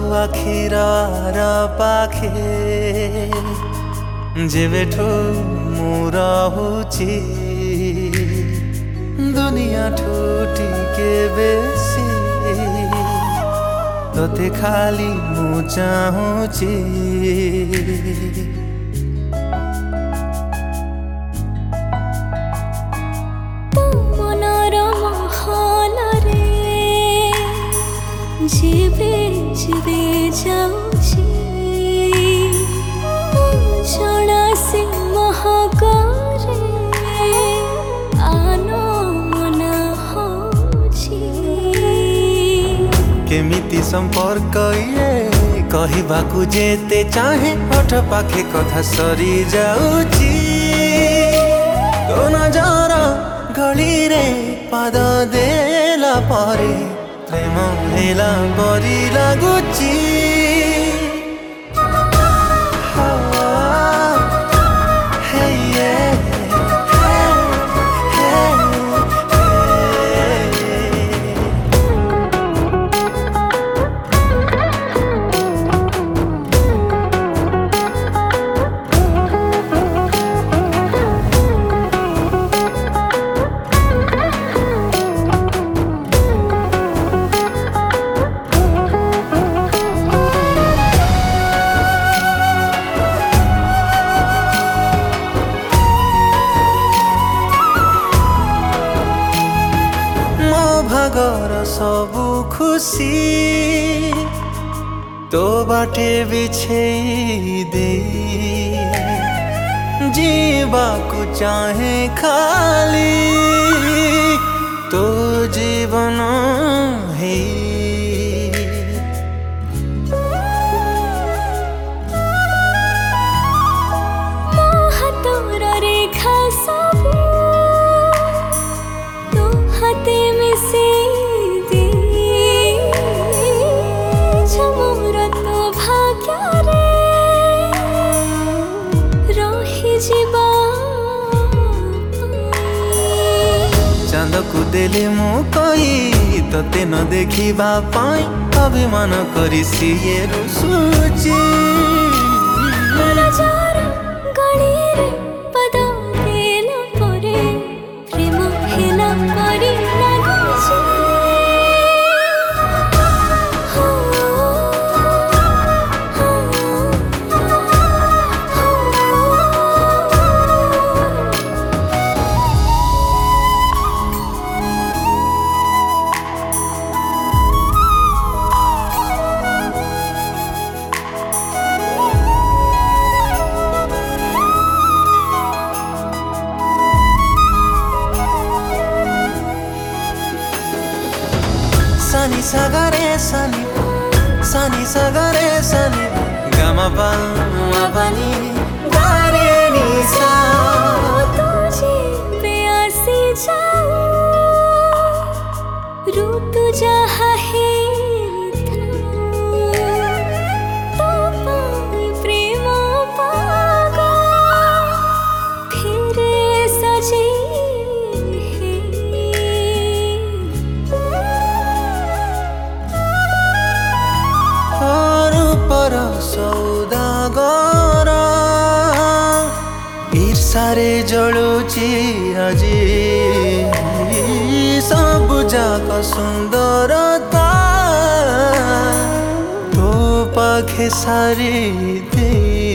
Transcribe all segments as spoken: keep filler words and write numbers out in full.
आखिरार पाखे जेबेठू मु रहुची दुनिया ठूटी के बेसी तोते खाली मु चाहूची। जीवे जीवे जाऊची जड़ा से महकरे आनो मना होची। केमिति संपर्क ये कहिबाकू जेते चाहे होठ पाखे कथा सरी जाऊची। तो नजर गली रे पाद देला परे प्रेम हेला परी लागुची। भागर सबु खुशी तो बाटे बिछेई दे जीवाकू चाहे खाली तो जीवन है। मोह तोर रेखा सबु तो हाथे में से दे झमोर तो भाग्य रे रही जीवा। चांद को देले मु कही तते न देखिबा पाई अभिमान करी सिए रुसुची। गली रे पद देला परे प्रेम हेला परी लागुची। Sani sagare sani sani sagare sani gama pa ma pani gare ni sa तुझे प्यासी जाऊं ऋतु जहाँ है तो पाई प्रेम पागा फिर सजी पर सौदागर ईर्षारे जलुची आजी सब जाक सुंदरता तो पाखे सारी दे।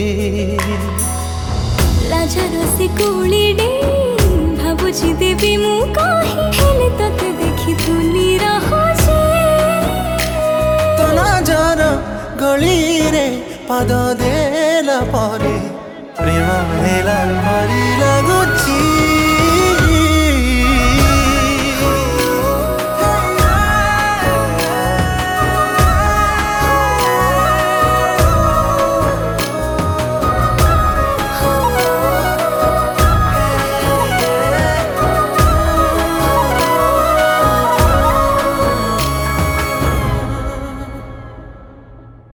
लाजर से कोली डे भाबुची देवी मु कही हेले तते देखी धुनी रहुची। तो नजर गली रे पाद देला परे प्रेम हेला परी लागुची।